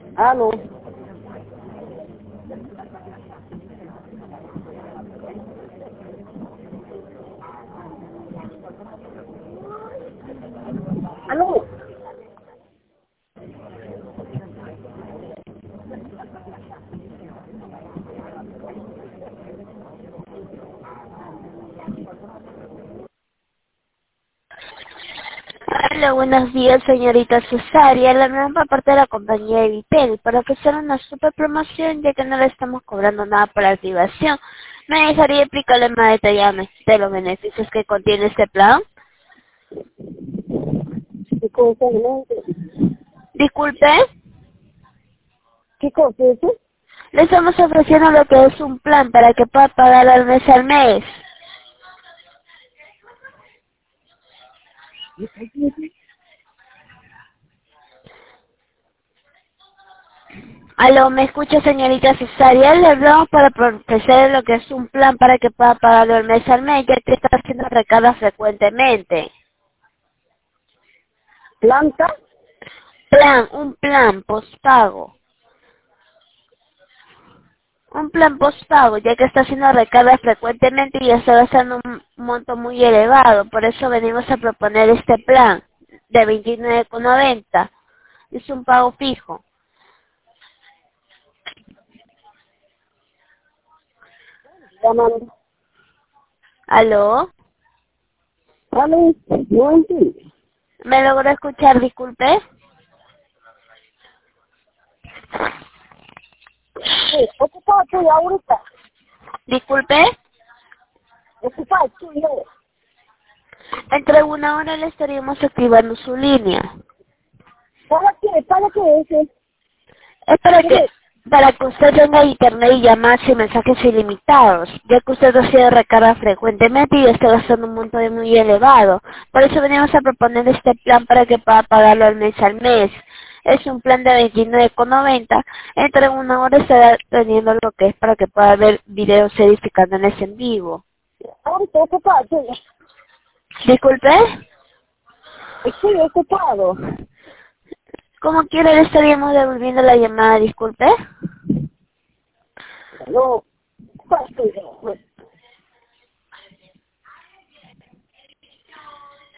Aló. Aló. Hola, buenos días, señorita Cesaria. La nueva parte de la compañía de Vitel para ofrecer una super promoción ya que no le estamos cobrando nada por la activación. ¿Me dejaría explicarle más detalladamente de los beneficios que contiene este plan? ¿Qué cosa es eso? Disculpe, ¿Qué cosa es eso? le estamos ofreciendo lo que es un plan para que pueda pagar al mes al mes. Aló, ¿me escucha, señorita Cesaria? Le hablamos para ofrecer lo que es un plan para que pueda pagarlo al mes ya que está haciendo recargas frecuentemente. ¿Planta? Un plan postpago. Un plan postpago, ya que está haciendo recargas frecuentemente y está gastando un monto muy elevado. Por eso venimos a proponer este plan de 29,90. Es un pago fijo. Llamando. ¿Aló? Aló. No entiendo. ¿Me logró escuchar? Disculpe. Ocupado estoy ahorita. Disculpe. Ocupado estoy yo. Entre una hora le estaríamos activando su línea. ¿Para qué? ¿Para qué ese? Es ¿Qué? para que usted tenga internet y llamadas y mensajes ilimitados, ya que usted ha sido recarga frecuentemente y está gastando un monto de muy elevado. Por eso venimos a proponer este plan para que pueda pagarlo al mes al mes. Es un plan de 29,90. Entre una hora estará teniendo lo que es para que pueda ver videos series y canales en vivo. Ahorita ocupado estoy. Disculpe, Estoy ocupado. ¿cómo quiere le estaríamos devolviendo la llamada? Disculpe. No. Ocupado estoy yo.